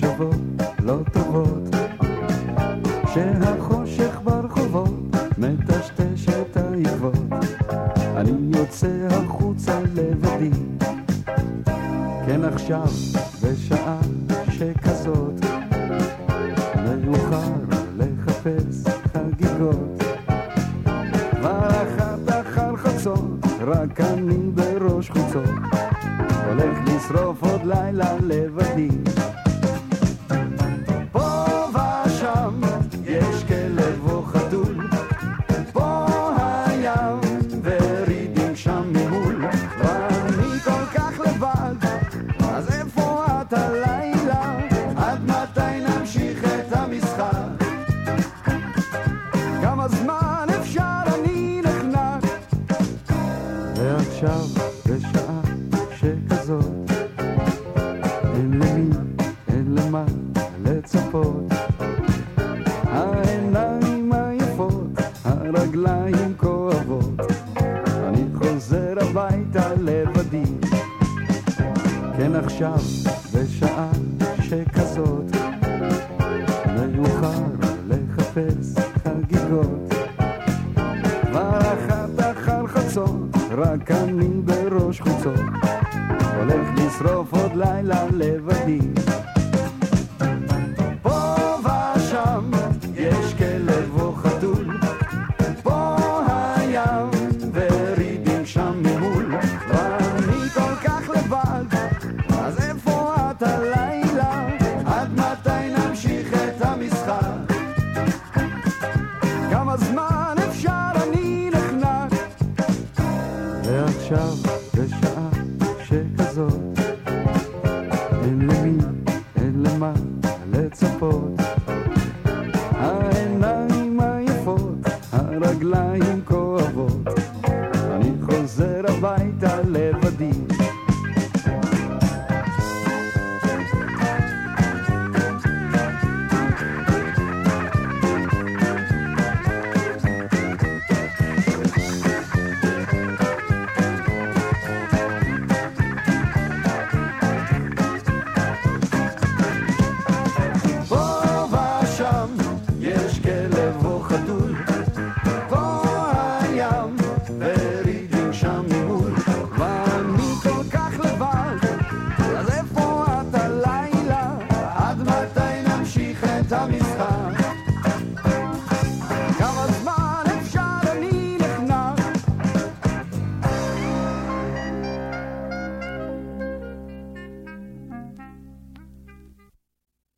מחשבות לא טובות, שהחושך ברחובות מטשטש את העקבות. אני יוצא החוצה לבדי, כן עכשיו בשעה שכזאת מאוחר לחפש חגיגות. כבר אחת אחר חצות, רק אני בראש חוצות, הולך לשרוף עוד לילה לבדי. פה ושם יש כלב או חתול, פה הים ורידים שם ממול, ואני כל כך לבד, אז איפה את הלילה? עד מתי נמשיך את המשחק? כמה זמן אפשר אני נחנק? ועכשיו בשעה שכזאת, אין למי, אין למה לצפות. העיניים עייפות, הרגליים כואבות, אני חוזר הביתה לבדי. כן עכשיו בשעה שכזאת, מאוחר לחפש חגיגות. כבר אחת אחר חצות, רק אני בראש חוצות, הולך לשרוף עוד לילה לבדי. פה ושם יש כלב או חתול, פה הים ורידים שם ממול, ואני כל כך לבד, אז איפה את הלילה? עד מתי נמשיך את המשחק? כמה זמן אפשר אני נחנק? ועכשיו בשעה שכזאת, אין למי, אין למה לצפות.